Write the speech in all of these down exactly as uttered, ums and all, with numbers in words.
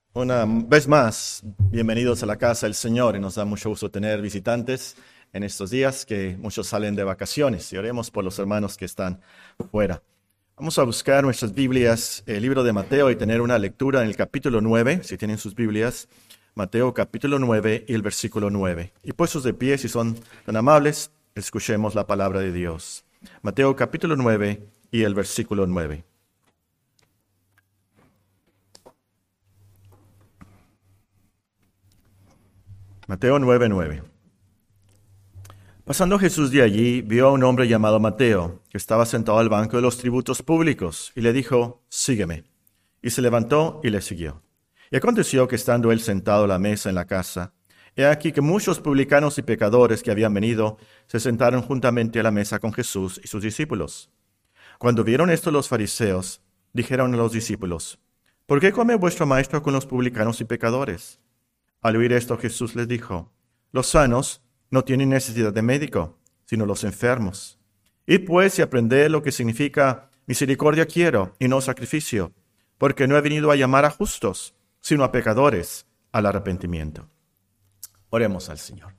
Una vez más, bienvenidos a la casa del Señor y nos da mucho gusto tener visitantes en estos días que muchos salen de vacaciones y oremos por los hermanos que están fuera. Vamos a buscar nuestras Biblias, el libro de Mateo y tener una lectura en el capítulo nueve, si tienen sus Biblias, Mateo capítulo nueve y el versículo nueve. Y puestos de pie, si son tan amables, escuchemos la palabra de Dios. Mateo capítulo nueve y el versículo nueve. Mateo nueve nueve. Pasando Jesús de allí, vio a un hombre llamado Mateo, que estaba sentado al banco de los tributos públicos, y le dijo, sígueme. Y se levantó y le siguió. Y aconteció que estando él sentado a la mesa en la casa, he aquí que muchos publicanos y pecadores que habían venido se sentaron juntamente a la mesa con Jesús y sus discípulos. Cuando vieron esto los fariseos, dijeron a los discípulos, ¿por qué come vuestro maestro con los publicanos y pecadores? Al oír esto, Jesús les dijo, los sanos no tienen necesidad de médico, sino los enfermos. Id pues y aprended lo que significa misericordia quiero y no sacrificio, porque no he venido a llamar a justos, sino a pecadores al arrepentimiento. Oremos al Señor.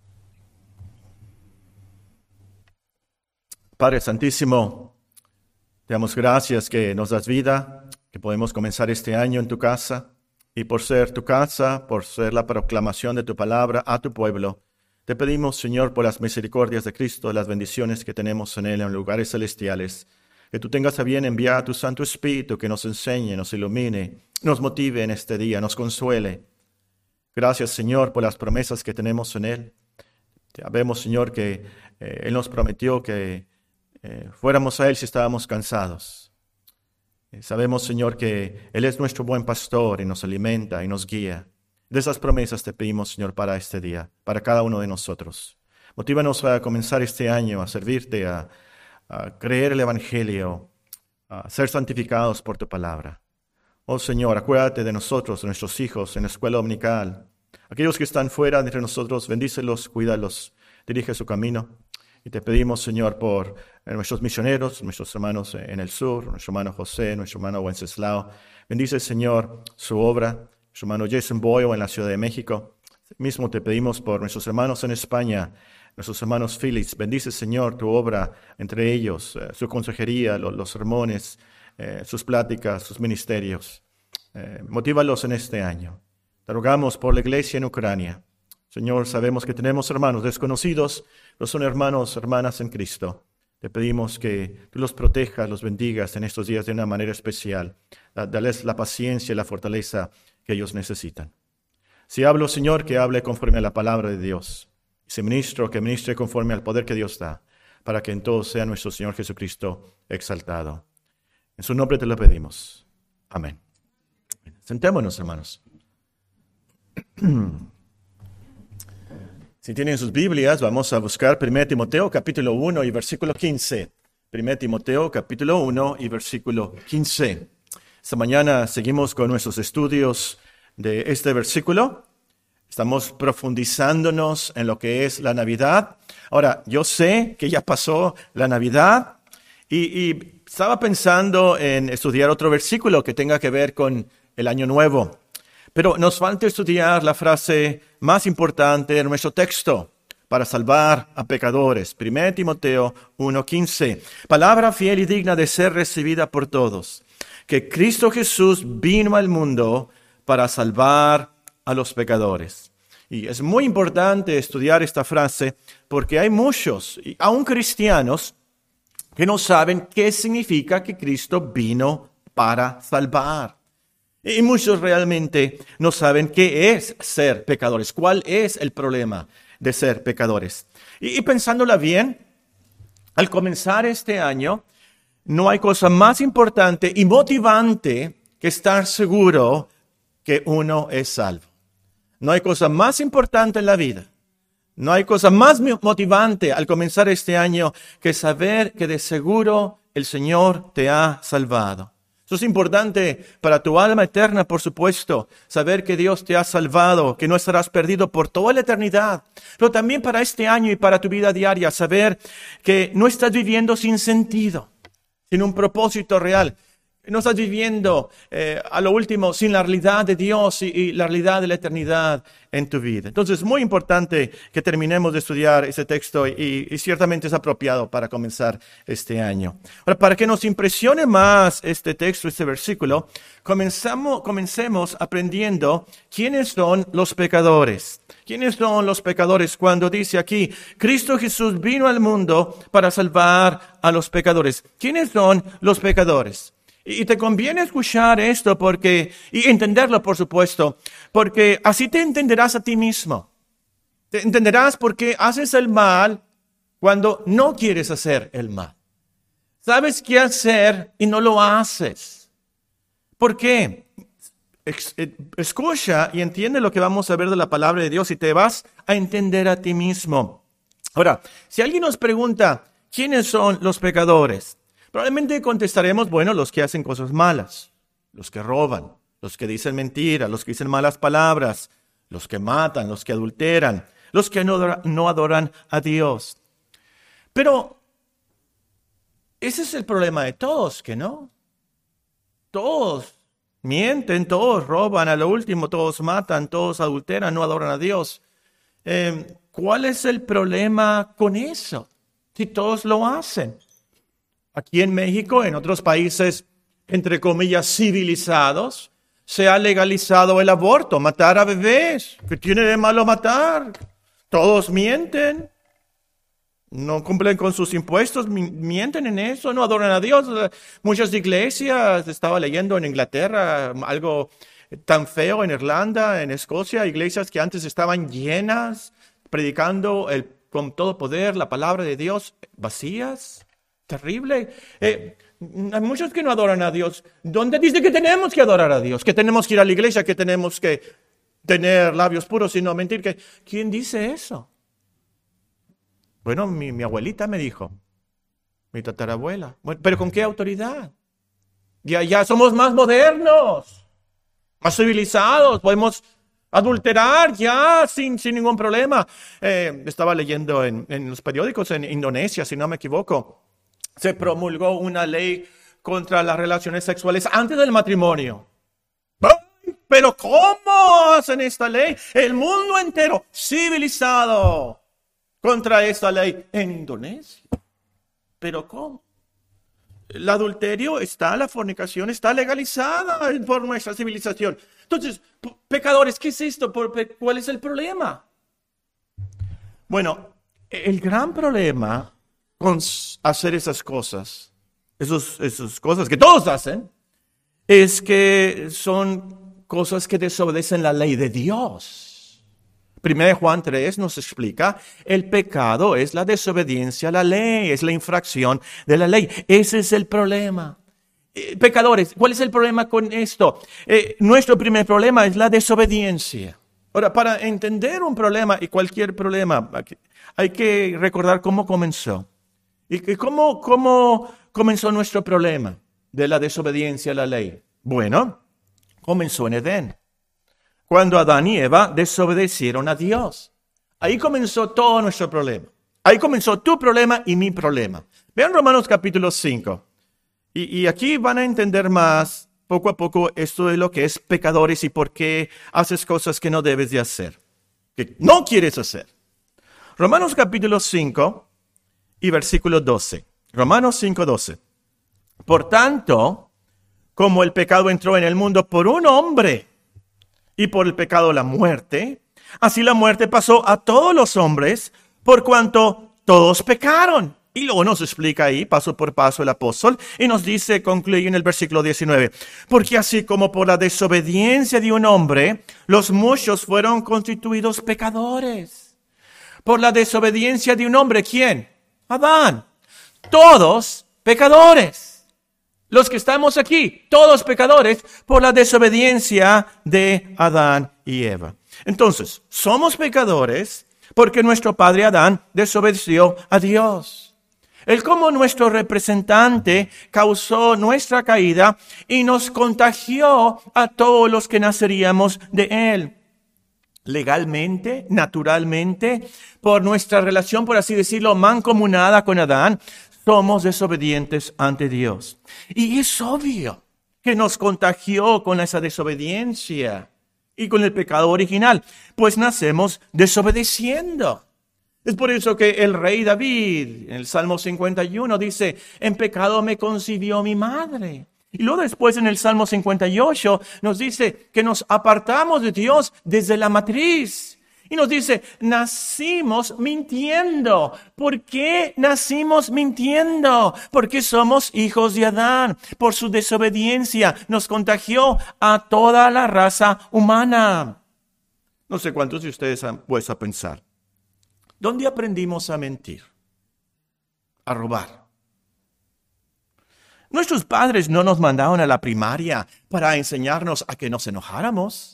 Padre Santísimo, te damos gracias que nos das vida, que podemos comenzar este año en tu casa. Y por ser tu casa, por ser la proclamación de tu palabra a tu pueblo, te pedimos, Señor, por las misericordias de Cristo, las bendiciones que tenemos en Él en lugares celestiales, que tú tengas a bien enviar a tu Santo Espíritu que nos enseñe, nos ilumine, nos motive en este día, nos consuele. Gracias, Señor, por las promesas que tenemos en Él. Sabemos, Señor, que eh, Él nos prometió que eh, fuéramos a Él si estábamos cansados. Sabemos, Señor, que Él es nuestro buen pastor y nos alimenta y nos guía. De esas promesas te pedimos, Señor, para este día, para cada uno de nosotros. Motívanos a comenzar este año, a servirte, a, a creer el Evangelio, a ser santificados por tu palabra. Oh, Señor, acuérdate de nosotros, de nuestros hijos en la escuela dominical. Aquellos que están fuera de entre nosotros, bendícelos, cuídalos, dirige su camino. Y te pedimos, Señor, por nuestros misioneros, nuestros hermanos en el sur, nuestro hermano José, nuestro hermano Wenceslao. Bendice, Señor, su obra, nuestro hermano Jason Boyle en la Ciudad de México. Mismo te pedimos por nuestros hermanos en España, nuestros hermanos Félix. Bendice, Señor, tu obra entre ellos, eh, su consejería, los, los sermones, eh, sus pláticas, sus ministerios. Eh, motívalos en este año. Te rogamos por la iglesia en Ucrania. Señor, sabemos que tenemos hermanos desconocidos, pero son hermanos, hermanas en Cristo. Te pedimos que tú los protejas, los bendigas en estos días de una manera especial. Dales la paciencia y la fortaleza que ellos necesitan. Si hablo, Señor, que hable conforme a la palabra de Dios. Si ministro, que ministre conforme al poder que Dios da, para que en todo sea nuestro Señor Jesucristo exaltado. En su nombre te lo pedimos. Amén. Sentémonos, hermanos. Si tienen sus Biblias, vamos a buscar primera Timoteo capítulo uno y versículo quince. primera Timoteo capítulo uno y versículo quince. Esta mañana seguimos con nuestros estudios de este versículo. Estamos profundizándonos en lo que es la Navidad. Ahora, yo sé que ya pasó la Navidad y, y estaba pensando en estudiar otro versículo que tenga que ver con el Año Nuevo. Pero nos falta estudiar la frase más importante de nuestro texto para salvar a pecadores. primera Timoteo uno quince. Palabra fiel y digna de ser recibida por todos. Que Cristo Jesús vino al mundo para salvar a los pecadores. Y es muy importante estudiar esta frase porque hay muchos, aún cristianos, que no saben qué significa que Cristo vino para salvar. Y muchos realmente no saben qué es ser pecadores, cuál es el problema de ser pecadores. Y, y pensándola bien, al comenzar este año, no hay cosa más importante y motivante que estar seguro que uno es salvo. No hay cosa más importante en la vida. No hay cosa más motivante al comenzar este año que saber que de seguro el Señor te ha salvado. Eso es importante para tu alma eterna, por supuesto, saber que Dios te ha salvado, que no estarás perdido por toda la eternidad. Pero también para este año y para tu vida diaria, saber que no estás viviendo sin sentido, sin un propósito real. no estás viviendo eh, a lo último sin la realidad de Dios y, y la realidad de la eternidad en tu vida. Entonces es muy importante que terminemos de estudiar ese texto y, y ciertamente es apropiado para comenzar este año. Ahora, para que nos impresione más este texto, este versículo, comenzamos, comencemos aprendiendo quiénes son los pecadores. ¿Quiénes son los pecadores? Cuando dice aquí, Cristo Jesús vino al mundo para salvar a los pecadores. ¿Quiénes son los pecadores? Y te conviene escuchar esto porque, y entenderlo, por supuesto, porque así te entenderás a ti mismo. Te entenderás por qué haces el mal cuando no quieres hacer el mal. Sabes qué hacer y no lo haces. ¿Por qué? Escucha y entiende lo que vamos a ver de la palabra de Dios y te vas a entender a ti mismo. Ahora, si alguien nos pregunta, ¿quiénes son los pecadores? Probablemente contestaremos, bueno, los que hacen cosas malas, los que roban, los que dicen mentiras, los que dicen malas palabras, los que matan, los que adulteran, los que no, no adoran a Dios. Pero ese es el problema de todos, ¿que no? Todos mienten, todos roban, a lo último todos matan, todos adulteran, no adoran a Dios. Eh, ¿Cuál es el problema con eso? Si todos lo hacen. Aquí en México, en otros países, entre comillas, civilizados, se ha legalizado el aborto, matar a bebés. ¿Qué tiene de malo matar? Todos mienten. No cumplen con sus impuestos, mienten en eso, no adoran a Dios. Muchas iglesias, estaba leyendo en Inglaterra algo tan feo, en Irlanda, en Escocia, iglesias que antes estaban llenas, predicando el, con todo poder la palabra de Dios, vacías. Terrible. Eh, hay muchos que no adoran a Dios. ¿Dónde dice que tenemos que adorar a Dios? Que tenemos que ir a la iglesia, que tenemos que tener labios puros y no mentir. ¿Que, ¿Quién dice eso? Bueno, mi, mi abuelita me dijo, mi tatarabuela. Bueno, ¿pero con qué autoridad? Ya, ya somos más modernos, más civilizados, podemos adulterar ya sin, sin ningún problema. Eh, estaba leyendo en, en los periódicos en Indonesia, si no me equivoco. Se promulgó una ley contra las relaciones sexuales antes del matrimonio. ¡Ay! ¿Pero cómo hacen esta ley? El mundo entero civilizado contra esta ley en Indonesia. ¿Pero cómo? El adulterio está, la fornicación está legalizada por nuestra civilización. Entonces, pecadores, ¿qué es esto? ¿Cuál es el problema? Bueno, el gran problema con hacer esas cosas, esos, esas cosas que todos hacen, es que son cosas que desobedecen la ley de Dios. Primera de Juan tres nos explica, el pecado es la desobediencia a la ley, es la infracción de la ley. Ese es el problema. Eh, pecadores, ¿cuál es el problema con esto? Eh, nuestro primer problema es la desobediencia. Ahora, para entender un problema y cualquier problema, hay que recordar cómo comenzó. ¿Y cómo, cómo comenzó nuestro problema de la desobediencia a la ley? Bueno, comenzó en Edén, cuando Adán y Eva desobedecieron a Dios. Ahí comenzó todo nuestro problema. Ahí comenzó tu problema y mi problema. Vean Romanos capítulo cinco. Y, y aquí van a entender más, poco a poco, esto de lo que es pecadores y por qué haces cosas que no debes de hacer, que no quieres hacer. Romanos capítulo cinco. Y versículo doce. Romanos cinco, doce. Por tanto, como el pecado entró en el mundo por un hombre, y por el pecado la muerte, así la muerte pasó a todos los hombres, por cuanto todos pecaron. Y luego nos explica ahí, paso por paso, el apóstol, y nos dice, concluye en el versículo diecinueve, porque así como por la desobediencia de un hombre, los muchos fueron constituidos pecadores. Por la desobediencia de un hombre, ¿quién? Adán. Todos pecadores. Los que estamos aquí, todos pecadores por la desobediencia de Adán y Eva. Entonces, somos pecadores porque nuestro padre Adán desobedeció a Dios. Él, como nuestro representante, causó nuestra caída y nos contagió a todos los que naceríamos de él. Legalmente, naturalmente, por nuestra relación, por así decirlo, mancomunada con Adán, somos desobedientes ante Dios. Y es obvio, que nos contagió con esa desobediencia y con el pecado original? Pues nacemos desobedeciendo. Es por eso que el rey David, en el Salmo cincuenta y uno, dice, en pecado me concibió mi madre. Y luego después en el Salmo cincuenta y ocho nos dice que nos apartamos de Dios desde la matriz. Y nos dice, nacimos mintiendo. ¿Por qué nacimos mintiendo? Porque somos hijos de Adán. Por su desobediencia nos contagió a toda la raza humana. No sé cuántos de ustedes han puesto a pensar. ¿Dónde aprendimos a mentir? A robar. Nuestros padres no nos mandaron a la primaria para enseñarnos a que nos enojáramos.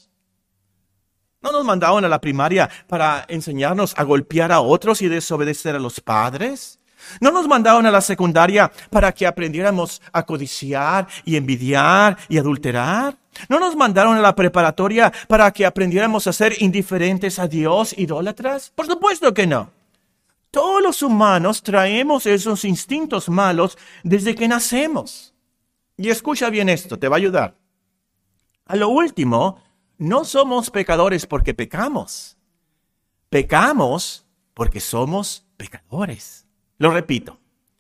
No nos mandaron a la primaria para enseñarnos a golpear a otros y desobedecer a los padres. No nos mandaron a la secundaria para que aprendiéramos a codiciar y envidiar y adulterar. No nos mandaron a la preparatoria para que aprendiéramos a ser indiferentes a Dios, idólatras. Por supuesto que no. Todos los humanos traemos esos instintos malos desde que nacemos. Y escucha bien esto, te va a ayudar. A lo último, no somos pecadores porque pecamos. Pecamos porque somos pecadores. Lo repito.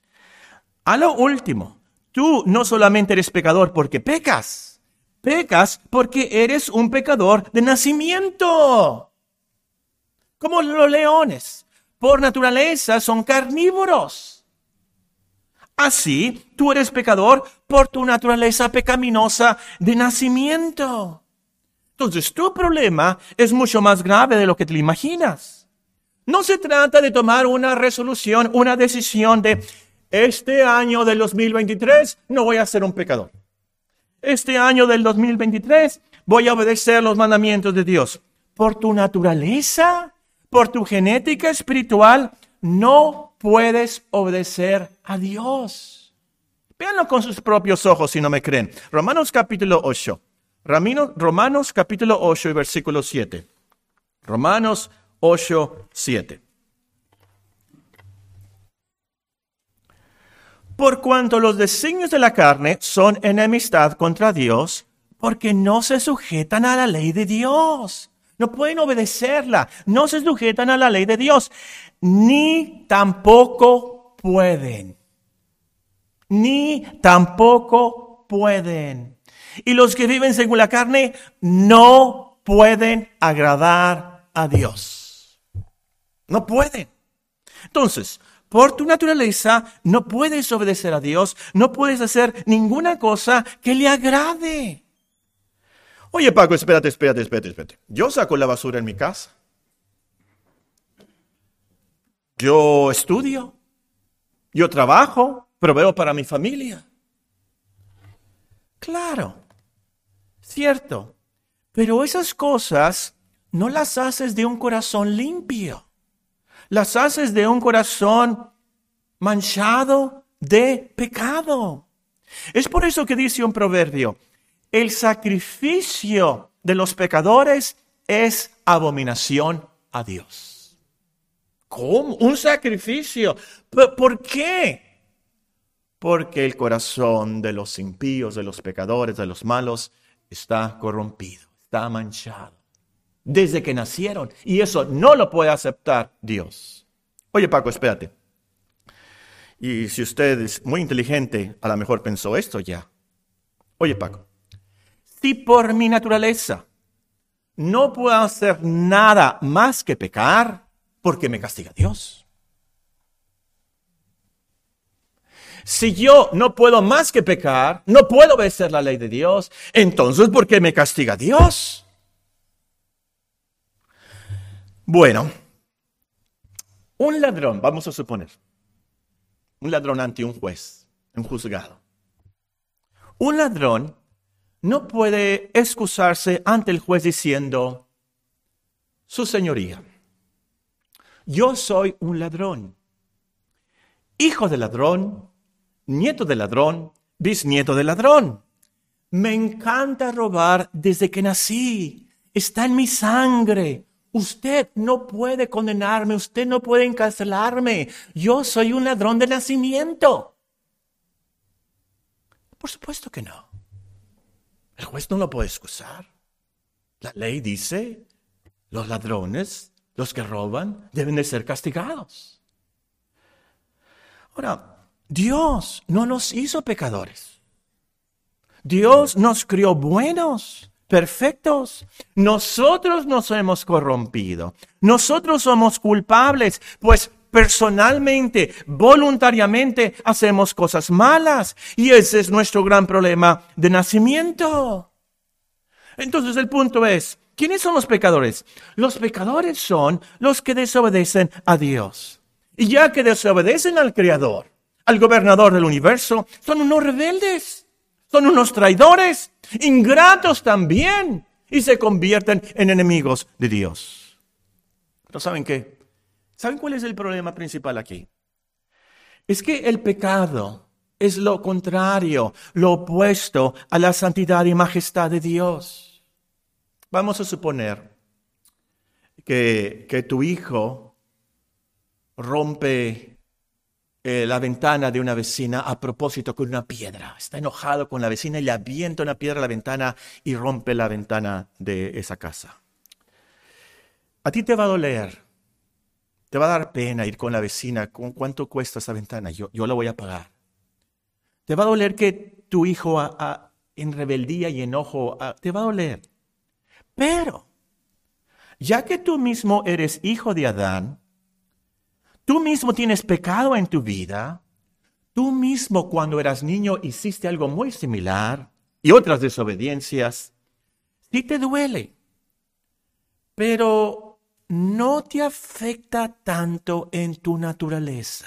A lo último, tú no solamente eres pecador porque pecas. Pecas porque eres un pecador de nacimiento. Como los leones, por naturaleza son carnívoros. Así, tú eres pecador por tu naturaleza pecaminosa de nacimiento. Entonces, tu problema es mucho más grave de lo que te imaginas. No se trata de tomar una resolución, una decisión de este año del dos mil veintitrés no voy a ser un pecador. Este año del dos mil veintitrés voy a obedecer los mandamientos de Dios. Por tu naturaleza, por tu genética espiritual, no puedes obedecer a Dios. Véanlo con sus propios ojos si no me creen. Romanos capítulo ocho. Romanos capítulo ocho y versículo siete. Romanos ocho, siete. Por cuanto los designios de la carne son enemistad contra Dios, porque no se sujetan a la ley de Dios. No pueden obedecerla, no se sujetan a la ley de Dios, ni tampoco pueden. Ni tampoco pueden. Y los que viven según la carne no pueden agradar a Dios. No pueden. Entonces, por tu naturaleza no puedes obedecer a Dios, no puedes hacer ninguna cosa que le agrade. Oye, Paco, espérate, espérate, espérate, espérate. Yo saco la basura en mi casa. Yo estudio. Yo trabajo, proveo para mi familia. Claro, cierto. Pero esas cosas no las haces de un corazón limpio. Las haces de un corazón manchado de pecado. Es por eso que dice un proverbio, el sacrificio de los pecadores es abominación a Dios. ¿Cómo? ¿Un sacrificio? ¿Por qué? Porque el corazón de los impíos, de los pecadores, de los malos, está corrompido, está manchado. Desde que nacieron. Y eso no lo puede aceptar Dios. Oye, Paco, espérate. Y si usted es muy inteligente, a lo mejor pensó esto ya. Oye, Paco. Si por mi naturaleza no puedo hacer nada más que pecar, ¿por qué me castiga Dios? Si yo no puedo más que pecar, no puedo obedecer la ley de Dios, entonces ¿por qué me castiga Dios? Bueno, un ladrón, vamos a suponer, un ladrón ante un juez, un juzgado. Un ladrón no puede excusarse ante el juez diciendo, su señoría, yo soy un ladrón, hijo de ladrón, nieto de ladrón, bisnieto de ladrón. Me encanta robar desde que nací. Está en mi sangre. Usted no puede condenarme. Usted no puede encarcelarme. Yo soy un ladrón de nacimiento. Por supuesto que no. El juez no lo puede excusar. La ley dice, los ladrones, los que roban, deben de ser castigados. Ahora, Dios no nos hizo pecadores. Dios nos crió buenos, perfectos. Nosotros nos hemos corrompido. Nosotros somos culpables, pues personalmente, voluntariamente, hacemos cosas malas. Y ese es nuestro gran problema de nacimiento. Entonces el punto es, ¿quiénes son los pecadores? Los pecadores son los que desobedecen a Dios. Y ya que desobedecen al Creador, al gobernador del universo, son unos rebeldes. Son unos traidores, ingratos también, y se convierten en enemigos de Dios. Pero ¿saben qué? ¿Saben cuál es el problema principal aquí? Es que el pecado es lo contrario, lo opuesto a la santidad y majestad de Dios. Vamos a suponer que, que tu hijo rompe Eh, la ventana de una vecina a propósito con una piedra. Está enojado con la vecina y le avienta una piedra a la ventana y rompe la ventana de esa casa. A ti te va a doler, te va a dar pena ir con la vecina. ¿Con cuánto cuesta esa ventana? Yo, yo la voy a pagar. Te va a doler que tu hijo a, a, en rebeldía y enojo, a, te va a doler. Pero, ya que tú mismo eres hijo de Adán, tú mismo tienes pecado en tu vida. Tú mismo cuando eras niño hiciste algo muy similar y otras desobediencias. Sí te duele, pero no te afecta tanto en tu naturaleza.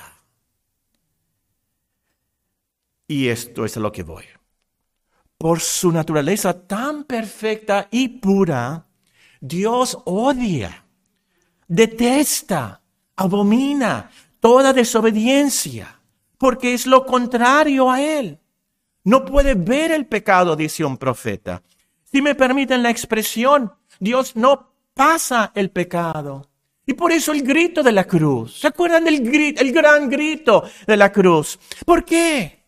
Y esto es a lo que voy. Por su naturaleza tan perfecta y pura, Dios odia, detesta, abomina toda desobediencia, porque es lo contrario a Él. No puede ver el pecado, dice un profeta. Si me permiten la expresión, Dios no pasa el pecado. Y por eso el grito de la cruz. ¿Se acuerdan del grito, el gran grito de la cruz? ¿Por qué?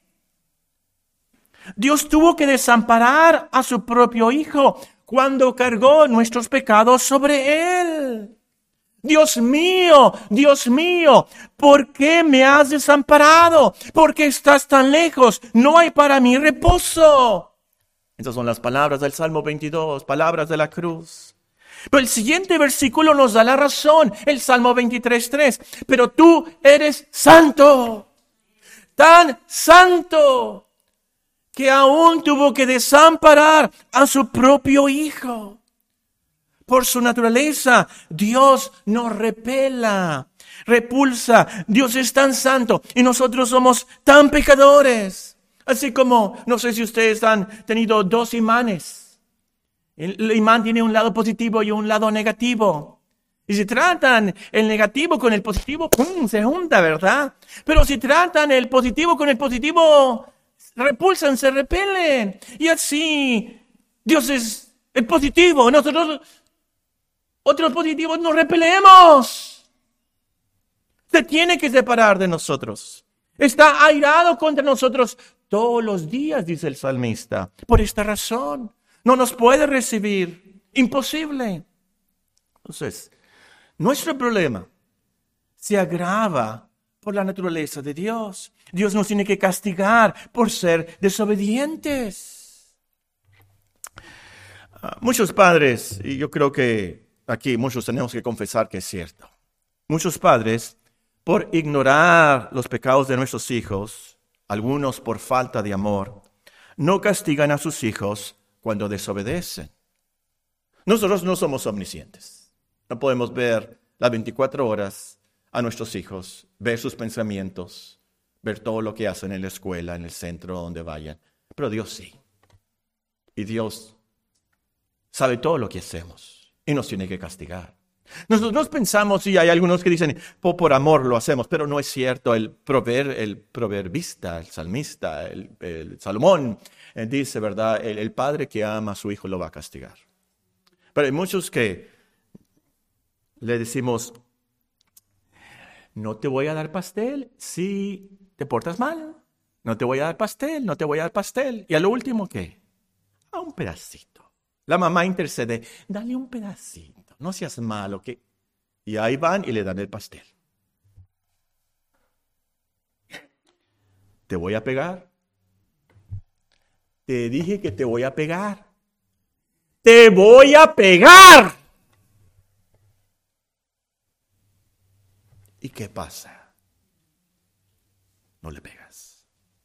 Dios tuvo que desamparar a su propio Hijo cuando cargó nuestros pecados sobre Él. Dios mío, Dios mío, ¿por qué me has desamparado? ¿Por qué estás tan lejos? No hay para mí reposo. Esas son las palabras del Salmo veintidós, palabras de la cruz. Pero el siguiente versículo nos da la razón, el Salmo veintitrés, tres. Pero tú eres santo, tan santo, que aún tuvo que desamparar a su propio Hijo. Por su naturaleza, Dios nos repela, repulsa. Dios es tan santo y nosotros somos tan pecadores. Así como, no sé si ustedes han tenido dos imanes. El imán tiene un lado positivo y un lado negativo. Y si tratan el negativo con el positivo, ¡pum!, se junta, ¿verdad? Pero si tratan el positivo con el positivo, repulsan, se repelen. Y así, Dios es el positivo, nosotros... Otros positivos nos repelemos. Se tiene que separar de nosotros. Está airado contra nosotros todos los días, dice el salmista. Por esta razón, no nos puede recibir. Imposible. Entonces, nuestro problema se agrava por la naturaleza de Dios. Dios nos tiene que castigar por ser desobedientes. Uh, muchos padres, y yo creo que aquí muchos tenemos que confesar que es cierto. Muchos padres, por ignorar los pecados de nuestros hijos, algunos por falta de amor, no castigan a sus hijos cuando desobedecen. Nosotros no somos omniscientes. No podemos ver las veinticuatro horas a nuestros hijos, ver sus pensamientos, ver todo lo que hacen en la escuela, en el centro, donde vayan. Pero Dios sí. Y Dios sabe todo lo que hacemos. Y nos tiene que castigar. Nosotros pensamos, y hay algunos que dicen, por, por amor lo hacemos, pero no es cierto. El, prover, el proverbista, el salmista, el, el Salomón, eh, dice, ¿verdad? El, el padre que ama a su hijo lo va a castigar. Pero hay muchos que le decimos, no te voy a dar pastel si te portas mal. No te voy a dar pastel, no te voy a dar pastel. Y a lo último, ¿qué? a un pedacito. La mamá intercede, dale un pedacito, no seas malo. Que... Y ahí van y le dan el pastel. ¿Te voy a pegar? Te dije que te voy a pegar. ¡Te voy a pegar! ¿Y qué pasa? No le pegas.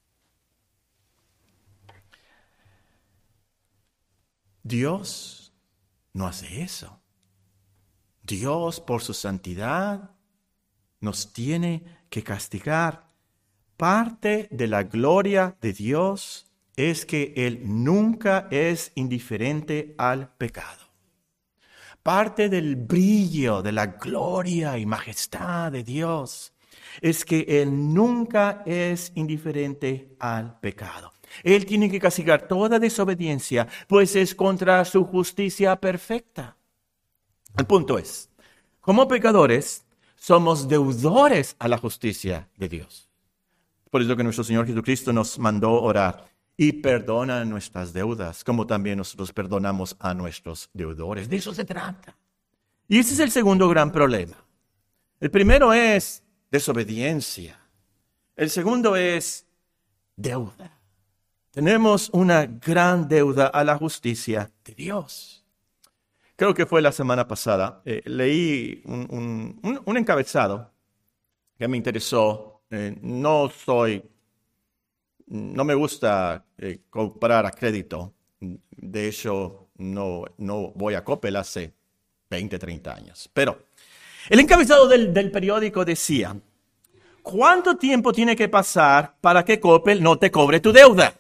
Dios no hace eso. Dios, por su santidad, nos tiene que castigar. Parte de la gloria de Dios es que Él nunca es indiferente al pecado. Parte del brillo, de la gloria y majestad de Dios es que Él nunca es indiferente al pecado. Él tiene que castigar toda desobediencia, pues es contra su justicia perfecta. El punto es, como pecadores, somos deudores a la justicia de Dios. Por eso que nuestro Señor Jesucristo nos mandó orar y perdona nuestras deudas, como también nosotros perdonamos a nuestros deudores. De eso se trata. Y ese es el segundo gran problema. El primero es desobediencia. El segundo es deuda. Tenemos una gran deuda a la justicia de Dios. Creo que fue la semana pasada, eh, leí un, un, un, un encabezado que me interesó. Eh, no soy, no me gusta eh, comprar a crédito. De hecho, no, no voy a Coppel hace veinte, treinta años. Pero el encabezado del, del periódico decía, ¿cuánto tiempo tiene que pasar para que Coppel no te cobre tu deuda?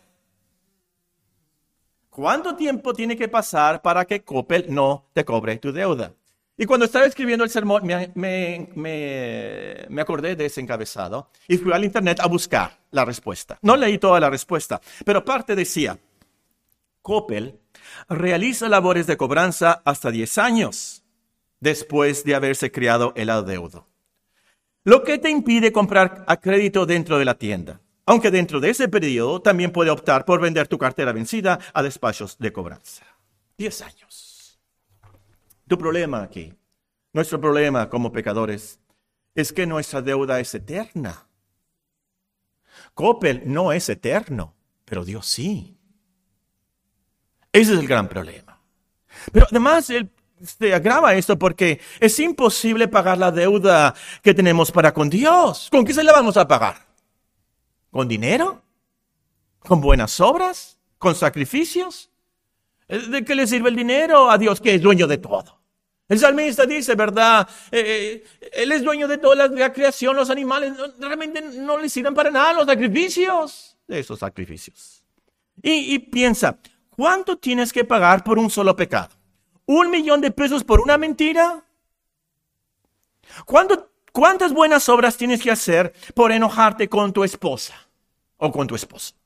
¿Cuánto tiempo tiene que pasar para que Coppel no te cobre tu deuda? Y cuando estaba escribiendo el sermón, me, me, me, me acordé de ese encabezado y fui al internet a buscar la respuesta. No leí toda la respuesta, pero parte decía, Coppel realiza labores de cobranza hasta diez años después de haberse creado el adeudo, lo que te impide comprar a crédito dentro de la tienda. Aunque dentro de ese periodo también puede optar por vender tu cartera vencida a despachos de cobranza. Diez años. Tu problema aquí, nuestro problema como pecadores, es que nuestra deuda es eterna. Coppel no es eterno, pero Dios sí. Ese es el gran problema. Pero además, él se agrava esto porque es imposible pagar la deuda que tenemos para con Dios. ¿Con qué se la vamos a pagar? ¿Con dinero? ¿Con buenas obras? ¿Con sacrificios? ¿De qué le sirve el dinero a Dios, que es dueño de todo? El salmista dice, ¿verdad? Eh, él es dueño de toda la creación, los animales. No, realmente no le sirven para nada los sacrificios. De esos sacrificios. Y, y piensa, ¿cuánto tienes que pagar por un solo pecado? ¿Un millón de pesos por una mentira? ¿Cuánto, ¿Cuántas buenas obras tienes que hacer por enojarte con tu esposa o con tu esposo?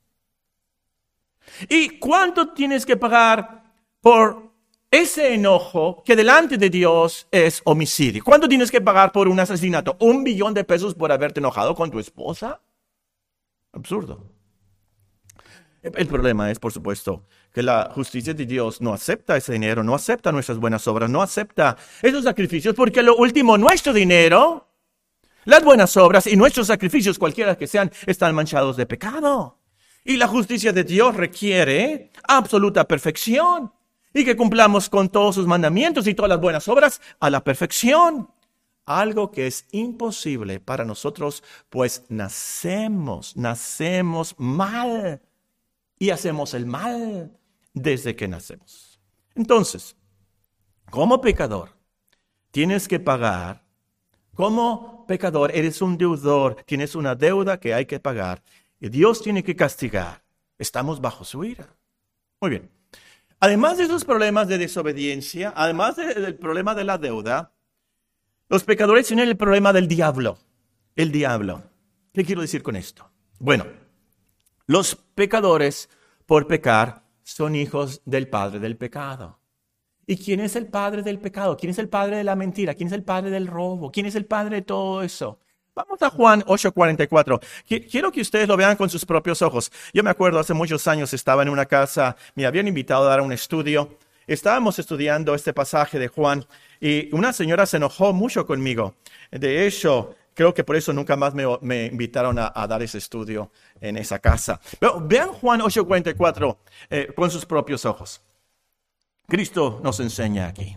¿Y cuánto tienes que pagar por ese enojo que delante de Dios es homicidio? ¿Cuánto tienes que pagar por un asesinato? ¿Un billón de pesos por haberte enojado con tu esposa? Absurdo. El problema es, por supuesto, que la justicia de Dios no acepta ese dinero, no acepta nuestras buenas obras, no acepta esos sacrificios, porque lo último, nuestro dinero, las buenas obras y nuestros sacrificios, cualquiera que sean, están manchados de pecado. Y la justicia de Dios requiere absoluta perfección y que cumplamos con todos sus mandamientos y todas las buenas obras a la perfección. Algo que es imposible para nosotros, pues nacemos, nacemos mal y hacemos el mal desde que nacemos. Entonces, como pecador, tienes que pagar. Como pecador, eres un deudor, tienes una deuda que hay que pagar. Y Dios tiene que castigar. Estamos bajo su ira. Muy bien. Además de esos problemas de desobediencia, además de, del problema de la deuda, los pecadores tienen el problema del diablo. El diablo. ¿Qué quiero decir con esto? Bueno, los pecadores, por pecar, son hijos del padre del pecado. ¿Y quién es el padre del pecado? ¿Quién es el padre de la mentira? ¿Quién es el padre del robo? ¿Quién es el padre de todo eso? Vamos a Juan ocho cuarenta y cuatro. Quiero que ustedes lo vean con sus propios ojos. Yo me acuerdo hace muchos años estaba en una casa, me habían invitado a dar un estudio. Estábamos estudiando este pasaje de Juan y una señora se enojó mucho conmigo. De hecho, creo que por eso nunca más me, me invitaron a, a dar ese estudio en esa casa. Pero vean Juan ocho cuarenta y cuatro eh, con sus propios ojos. Cristo nos enseña aquí.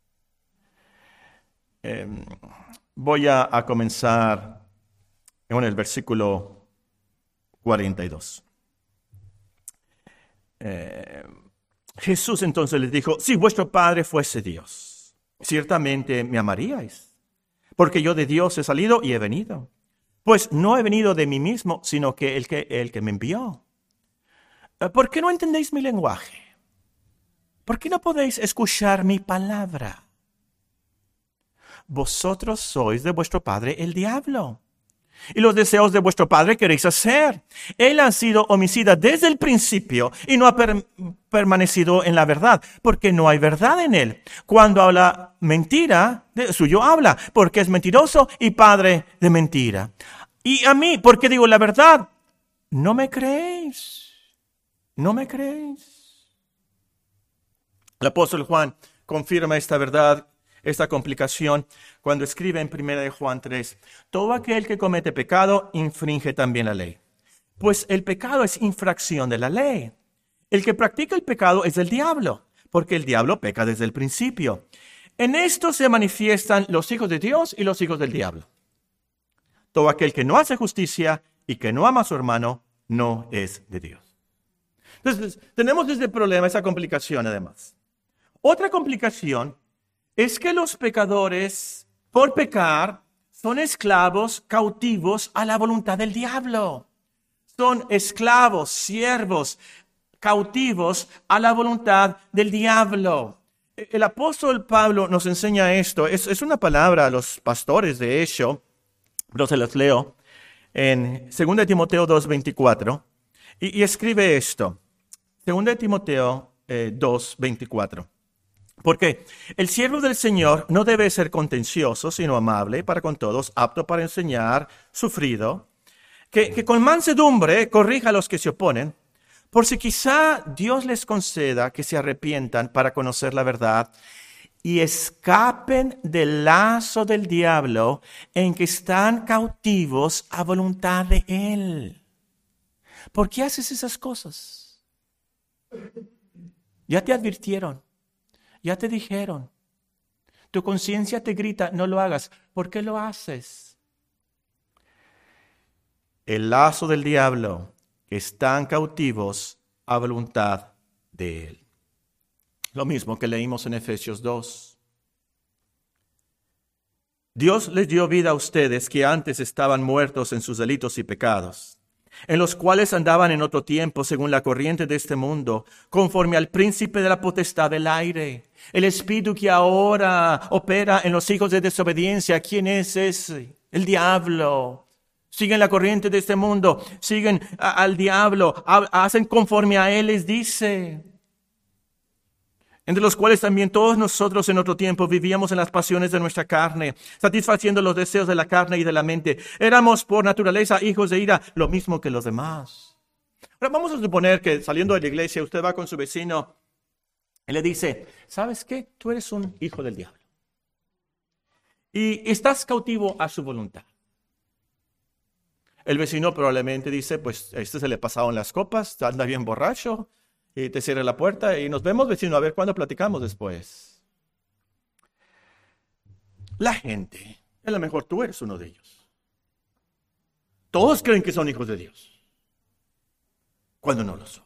Eh, voy a, a comenzar en el versículo cuarenta y dos. Eh, Jesús entonces les dijo, si vuestro Padre fuese Dios, ciertamente me amaríais, porque yo de Dios he salido y he venido. Pues no he venido de mí mismo, sino que el que, el que me envió. ¿Por qué no entendéis mi lenguaje? ¿Por qué no podéis escuchar mi palabra? Vosotros sois de vuestro padre el diablo, y los deseos de vuestro padre queréis hacer. Él ha sido homicida desde el principio y no ha per- permanecido en la verdad, porque no hay verdad en él. Cuando habla mentira, de suyo habla, porque es mentiroso y padre de mentira. Y a mí, ¿por qué digo la verdad? No me creéis. No me creéis. El apóstol Juan confirma esta verdad, esta complicación, cuando escribe en primera de Juan tres, todo aquel que comete pecado infringe también la ley. Pues el pecado es infracción de la ley. El que practica el pecado es el diablo, porque el diablo peca desde el principio. En esto se manifiestan los hijos de Dios y los hijos del diablo. Todo aquel que no hace justicia y que no ama a su hermano no es de Dios. Entonces, tenemos este problema, esa complicación además. Otra complicación es que los pecadores, por pecar, son esclavos cautivos a la voluntad del diablo. Son esclavos, siervos, cautivos a la voluntad del diablo. El apóstol Pablo nos enseña esto. Es, es una palabra a los pastores, de hecho, pero se los leo en segunda de Timoteo dos veinticuatro. Y, y escribe esto. segunda de Timoteo eh, dos veinticuatro. Porque el siervo del Señor no debe ser contencioso, sino amable para con todos, apto para enseñar, sufrido, que, que con mansedumbre corrija a los que se oponen, por si quizá Dios les conceda que se arrepientan para conocer la verdad y escapen del lazo del diablo en que están cautivos a voluntad de él. ¿Por qué haces esas cosas? Ya te advirtieron. Ya te dijeron, tu conciencia te grita, no lo hagas. ¿Por qué lo haces? El lazo del diablo, que están cautivos a voluntad de él. Lo mismo que leímos en Efesios dos. Dios les dio vida a ustedes que antes estaban muertos en sus delitos y pecados, en los cuales andaban en otro tiempo según la corriente de este mundo, conforme al príncipe de la potestad del aire, el espíritu que ahora opera en los hijos de desobediencia. ¿Quién es ese? El diablo. Siguen la corriente de este mundo, siguen a, al diablo, a, hacen conforme a él les dice. Entre los cuales también todos nosotros en otro tiempo vivíamos en las pasiones de nuestra carne, satisfaciendo los deseos de la carne y de la mente. Éramos por naturaleza hijos de ira, lo mismo que los demás. Ahora vamos a suponer que saliendo de la iglesia usted va con su vecino y le dice, ¿sabes qué? Tú eres un hijo del diablo. Y estás cautivo a su voluntad. El vecino probablemente dice, pues este se le pasaron las copas, anda bien borracho. Y te cierra la puerta y nos vemos, vecino, a ver cuándo platicamos después. La gente, a lo mejor tú eres uno de ellos. Todos creen que son hijos de Dios, cuando no lo son.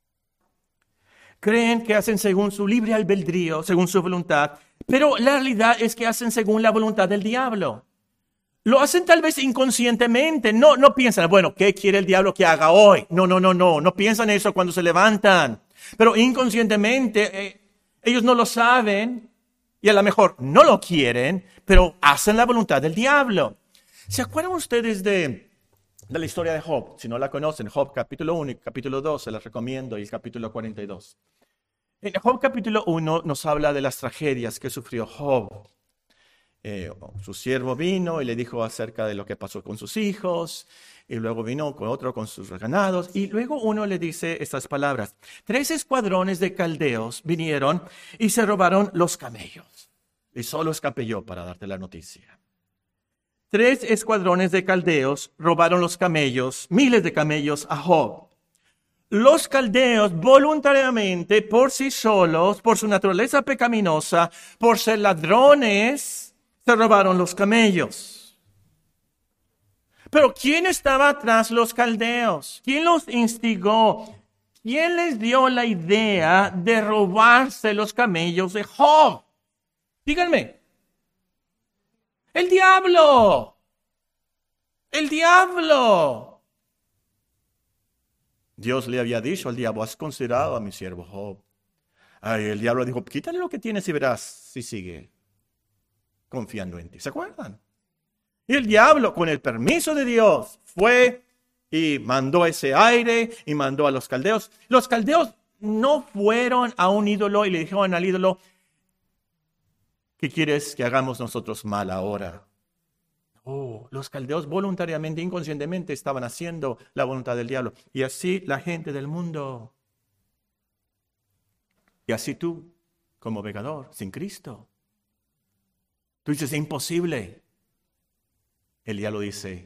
Creen que hacen según su libre albedrío, según su voluntad, pero la realidad es que hacen según la voluntad del diablo. Lo hacen tal vez inconscientemente, no, no piensan, bueno, ¿qué quiere el diablo que haga hoy? No, no, no, no, no piensan eso cuando se levantan. Pero inconscientemente, eh, ellos no lo saben y a lo mejor no lo quieren, pero hacen la voluntad del diablo. ¿Se acuerdan ustedes de, de la historia de Job? Si no la conocen, Job capítulo uno y capítulo dos, se las recomiendo, y el capítulo cuarenta y dos. En Job capítulo uno nos habla de las tragedias que sufrió Job. eh, su siervo vino y le dijo acerca de lo que pasó con sus hijos, y luego vino con otro con sus ganados, y luego uno le dice estas palabras: tres escuadrones de caldeos vinieron y se robaron los camellos. Y solo escapé yo para darte la noticia. Tres escuadrones de caldeos robaron los camellos, miles de camellos a Job. Los caldeos voluntariamente, por sí solos, por su naturaleza pecaminosa, por ser ladrones, se robaron los camellos. Pero ¿quién estaba tras los caldeos? ¿Quién los instigó? ¿Quién les dio la idea de robarse los camellos de Job? Díganme. El diablo. El diablo. Dios le había dicho al diablo: has considerado a mi siervo Job. Ay, el diablo dijo: quítale lo que tienes y verás si sigue confiando en ti. ¿Se acuerdan? Y el diablo, con el permiso de Dios, fue y mandó ese aire y mandó a los caldeos. Los caldeos no fueron a un ídolo y le dijeron al ídolo: ¿qué quieres que hagamos nosotros mal ahora? Oh, los caldeos voluntariamente, inconscientemente estaban haciendo la voluntad del diablo. Y así la gente del mundo. Y así tú, como pecador, sin Cristo. Tú dices: es imposible. El diablo dice: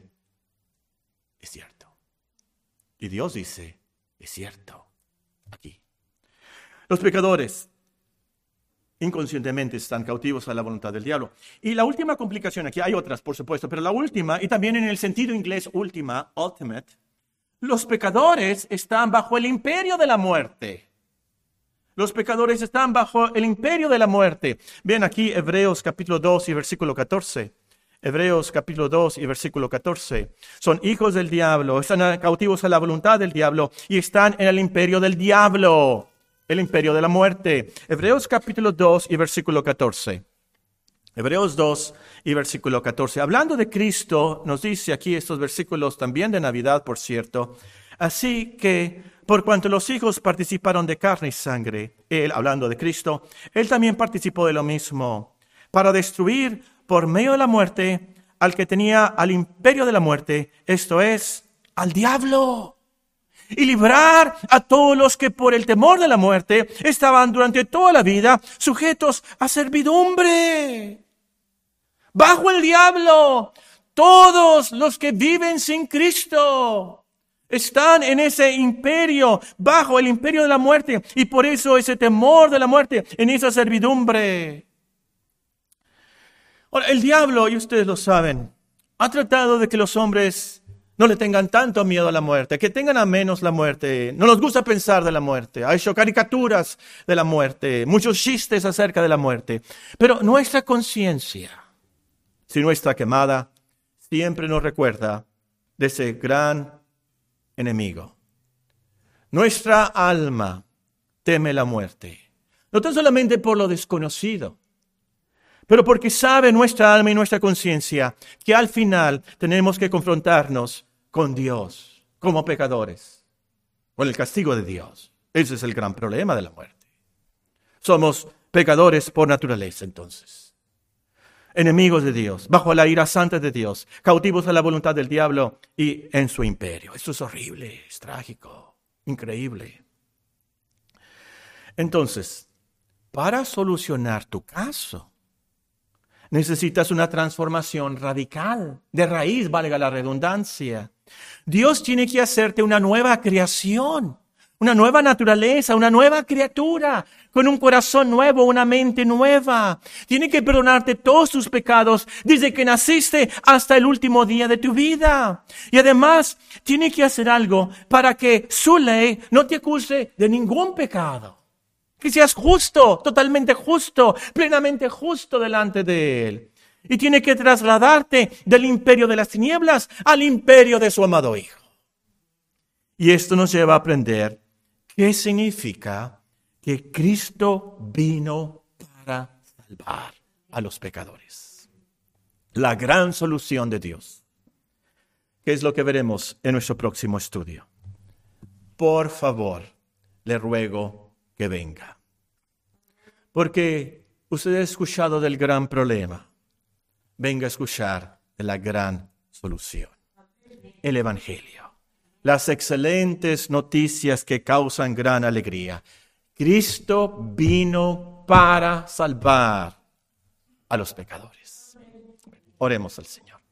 es cierto. Y Dios dice: es cierto. Aquí. Los pecadores inconscientemente están cautivos a la voluntad del diablo. Y la última complicación aquí, hay otras por supuesto, pero la última, y también en el sentido inglés última, ultimate, los pecadores están bajo el imperio de la muerte. Los pecadores están bajo el imperio de la muerte. Ven aquí Hebreos capítulo dos y versículo catorce. Hebreos capítulo dos y versículo catorce. Son hijos del diablo, están cautivos a la voluntad del diablo y están en el imperio del diablo. El imperio de la muerte. Hebreos capítulo dos y versículo catorce. Hebreos dos y versículo catorce. Hablando de Cristo, nos dice aquí estos versículos también de Navidad, por cierto. Así que, por cuanto los hijos participaron de carne y sangre, él, hablando de Cristo, él también participó de lo mismo, para destruir por medio de la muerte al que tenía al imperio de la muerte, esto es, al diablo. Y librar a todos los que por el temor de la muerte estaban durante toda la vida sujetos a servidumbre. Bajo el diablo, todos los que viven sin Cristo están en ese imperio, bajo el imperio de la muerte. Y por eso ese temor de la muerte, en esa servidumbre. Ahora, el diablo, y ustedes lo saben, ha tratado de que los hombres no le tengan tanto miedo a la muerte, que tengan a menos la muerte. No nos gusta pensar de la muerte. Ha hecho caricaturas de la muerte, muchos chistes acerca de la muerte. Pero nuestra conciencia, si no está quemada, siempre nos recuerda de ese gran enemigo. Nuestra alma teme la muerte, no tan solamente por lo desconocido, pero porque sabe nuestra alma y nuestra conciencia que al final tenemos que confrontarnos con Dios como pecadores, con el castigo de Dios. Ese es el gran problema de la muerte. Somos pecadores por naturaleza, entonces. Enemigos de Dios, bajo la ira santa de Dios, cautivos a la voluntad del diablo y en su imperio. Esto es horrible, es trágico, increíble. Entonces, para solucionar tu caso, necesitas una transformación radical, de raíz, valga la redundancia. Dios tiene que hacerte una nueva creación, una nueva naturaleza, una nueva criatura, con un corazón nuevo, una mente nueva. Tiene que perdonarte todos tus pecados desde que naciste hasta el último día de tu vida. Y además, tiene que hacer algo para que su ley no te acuse de ningún pecado. Que seas justo, totalmente justo, plenamente justo delante de Él. Y tiene que trasladarte del imperio de las tinieblas al imperio de su amado Hijo. Y esto nos lleva a aprender qué significa que Cristo vino para salvar a los pecadores. La gran solución de Dios. ¿Qué es lo que veremos en nuestro próximo estudio? Por favor, le ruego que venga. Porque usted ha escuchado del gran problema. venga a escuchar de la gran solución. El Evangelio. Las excelentes noticias que causan gran alegría. Cristo vino para salvar a los pecadores. Oremos al Señor.